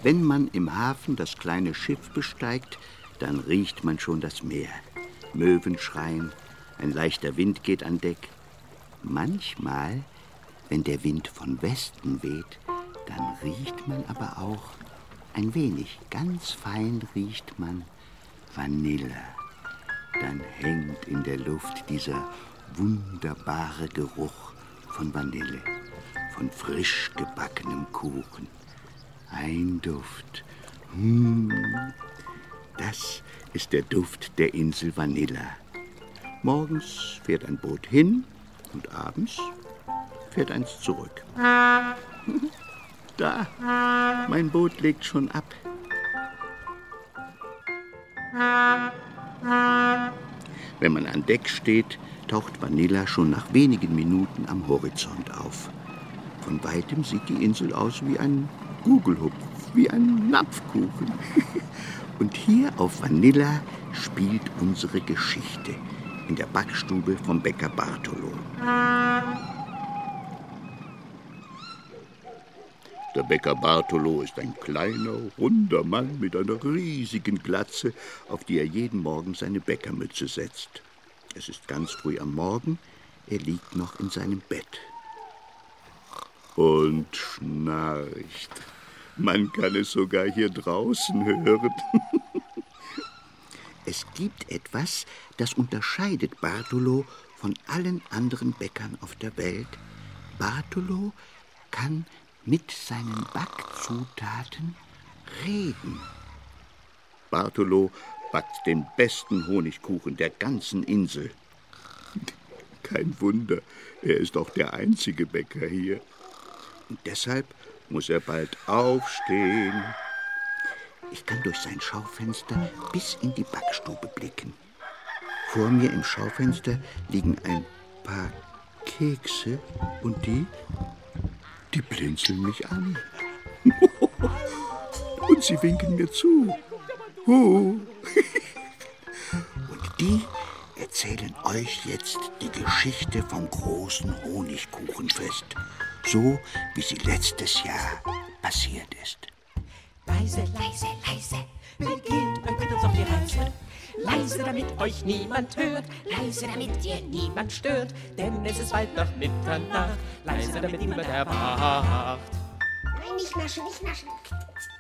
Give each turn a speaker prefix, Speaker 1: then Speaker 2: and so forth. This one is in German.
Speaker 1: Wenn man im Hafen das kleine Schiff besteigt, dann riecht man schon das Meer. Möwen schreien, ein leichter Wind geht an Deck. Manchmal, wenn der Wind von Westen weht, dann riecht man aber auch ein wenig, ganz fein riecht man Vanille. Dann hängt in der Luft dieser wunderbare Geruch von Vanille, von frisch gebackenem Kuchen. Ein Duft. Das ist der Duft der Insel Vanilla. Morgens fährt ein Boot hin und abends fährt eins zurück. Da, mein Boot legt schon ab. Wenn man an Deck steht, taucht Vanilla schon nach wenigen Minuten am Horizont auf. Von weitem sieht die Insel aus wie ein Gugelhupf, wie ein Napfkuchen. Und hier auf Vanilla spielt unsere Geschichte in der Backstube vom Bäcker Bartolo. Der Bäcker Bartolo ist ein kleiner, runder Mann mit einer riesigen Glatze, auf die er jeden Morgen seine Bäckermütze setzt. Es ist ganz früh am Morgen, er liegt noch in seinem Bett. Und schnarcht. Man kann es sogar hier draußen hören. Es gibt etwas, das unterscheidet Bartolo von allen anderen Bäckern auf der Welt. Bartolo kann mit seinen Backzutaten reden. Bartolo backt den besten Honigkuchen der ganzen Insel. Kein Wunder, er ist auch der einzige Bäcker hier. Und deshalb muss er bald aufstehen. Ich kann durch sein Schaufenster bis in die Backstube blicken. Vor mir im Schaufenster liegen ein paar Kekse und die blinzeln mich an. Und sie winken mir zu. Und die erzählen euch jetzt die Geschichte vom großen Honigkuchenfest, so wie sie letztes Jahr passiert ist.
Speaker 2: Leise, leise, leise, wir gehen mit uns auf die Reise. Leise, damit euch niemand hört, leise, damit ihr niemand stört, denn es ist bald nach Mitternacht, leise, damit niemand erwacht.
Speaker 3: Nein, nicht naschen, nicht naschen.